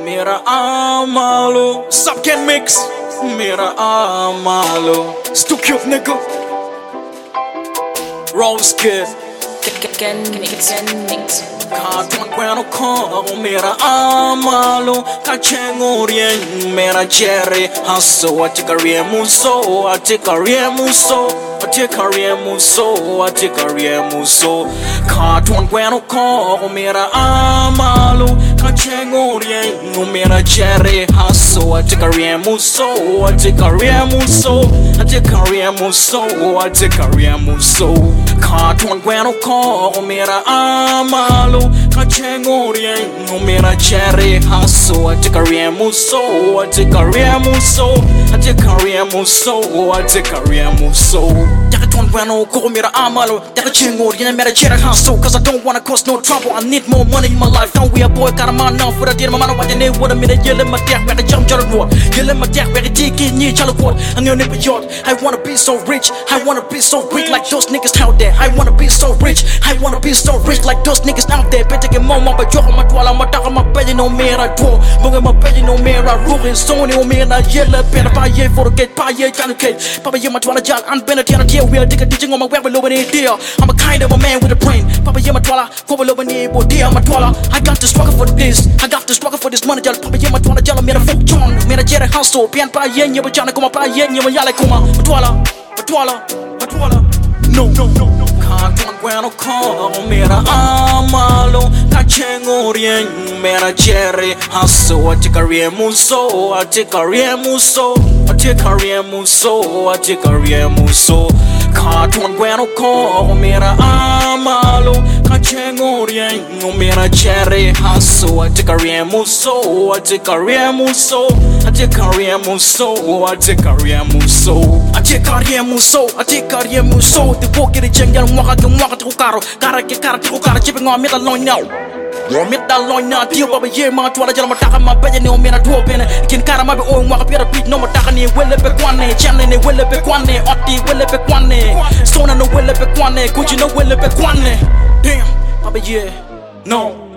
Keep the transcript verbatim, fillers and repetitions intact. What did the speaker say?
Mera amalo, sub can mix. Mera amalo, stu cute nigga. Rose kid, Can mix, can mix. Cartoon grano con, mera amalo, cachengo rien, mera cherry, hasso, I take a real muso, I take a real muso, I take a real muso, I take a real muso. Cartoon grano con, mera amalo, cachengo rien, mera cherry, hasso, I take a real muso, I take a real muso, I take a real muso, I take a real muso. Cartoon grano con, mera amalo, cachengo rien, mera cherry, hasso, I take a real muso, I take a real muso, I take a real muso, I take a real muso. Cartoon grano con, mera amalo, cachengo rien, mera cherry, hasso, cause I don't wanna cause no trouble. I need more money in my life. Don't we a boy, got a man now for a deal. My man, what they need, what a minute, yell in my deck, where the jump jar road, yell in my deck, where the tiki, knee, chalo quad, and you'll never yacht. I wanna be so rich, I wanna be so rich like those niggas out there. I wanna be so rich, I wanna be so rich like those niggas out there. Better get more, but you're my twala, my dog, my belly, no mere, I draw, but my belly, no mere, I rule in Sony, no mere, I yell, better buy ye for the gate, buy ye, can okay. Papa, you're my twala, jar, and Benedict, here we are teaching on my web below an idea. I'm a kind of a man with a brain. Papa, you're my twala, go below an idea, dear, my twala. I got to struggle for this, I got to struggle for this money, jar, Papa, you're my twala, jar, made a folk John, made a jerry hustle, pian pa yen, you're trying to come up, yen, you're yale, kuma, twala, twala, twala. No, no, no, no. Cartoon grano con, mera amalo, cachengo rien, mera cherry, hasso, I take a real muso, I take a real muso, I take a real muso, I take a real muso. Cartoon grano con, mera amalo, cachengo rien, mera cherry, hasso, I take a real muso, I take a real muso, I take a real muso, I take a real muso, I take a real muso, I take a real muso. The walk in the jungle, walk and walk to caro, cara que cara to cara, chipping on me alone now. Meet that line now, deal over here, my twelve, I'm attacking my bed, no man at all. Can cara my own walk up here, beat no matani, will it be one, channel, will it be one, Otti, will it be one, Stone and will it be one, could you know will it be one? Damn, Papa, yeah, no.